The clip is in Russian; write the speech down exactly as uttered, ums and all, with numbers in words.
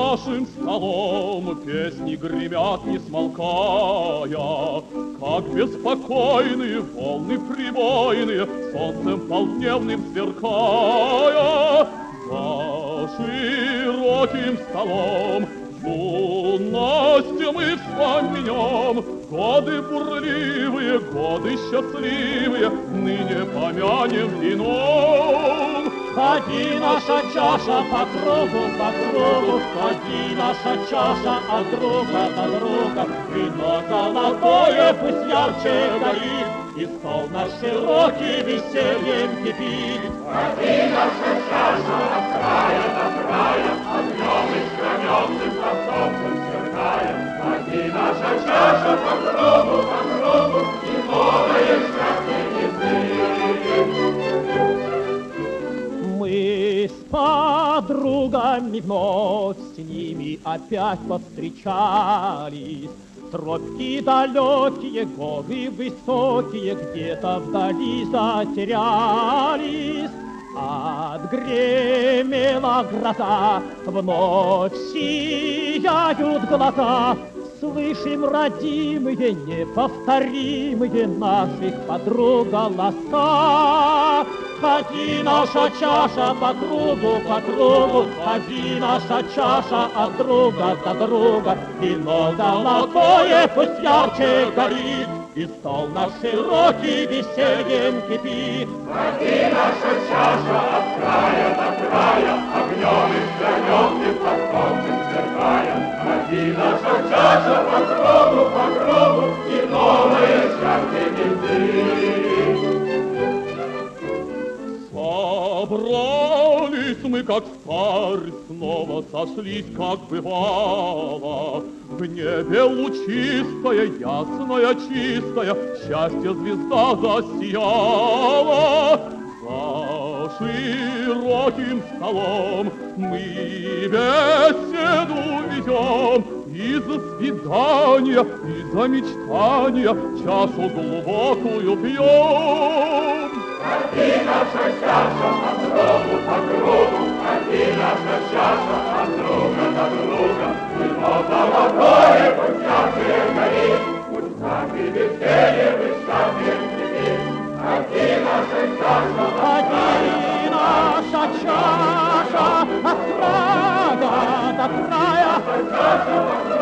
нашим столом песни гремят, не смолкая, как беспокойные волны прибойные, солнцем полдневным сверкая. За широким столом юность мы вспомнем, годы бурливые, годы счастливые, ныне помянем вином. Ходи наша чаша по кругу, по кругу, ходи наша чаша от друга до друга. Вино золотое пусть ярче горит, и стол наш широкий весельем кипит. Ходи наша чаша от края до края, огнем искрометным под солнцем сверкая. Ходи наша чаша по кругу, по кругу, и новое счастье несли. Мы с подругами вновь с ними опять повстречались. Тропки далекие, горы высокие где-то вдали затерялись. Отгремела гроза, вновь сияют глаза. Слышим родимые, неповторимые наших подруг голоса. Ходи наша чаша по кругу, по кругу, ходи наша чаша от друга до друга. Вино золотое пусть ярче горит, и стол наш широкий весельем кипит. Ходи наша чаша от края до края, огнем искрометным под солнцем сверкая. Ходи наша чаша по кругу, по кругу, и новое счастье неси. Собрались мы, как встарь, снова сошлись, как бывало. В небе лучистая, ясная, чистая, счастье звезда засияла. За широким столом мы беседу ведем, и за свидания, и за мечтания чашу глубокую пьем. Ходи наша чаша от кругу по кругу, ходи наша чаша от друга до друга. Вино золотое пусть ярче горит, пусть знаки весельем и счастьем кипит. Ходи наша чаша, ходи наша чаша от края до края.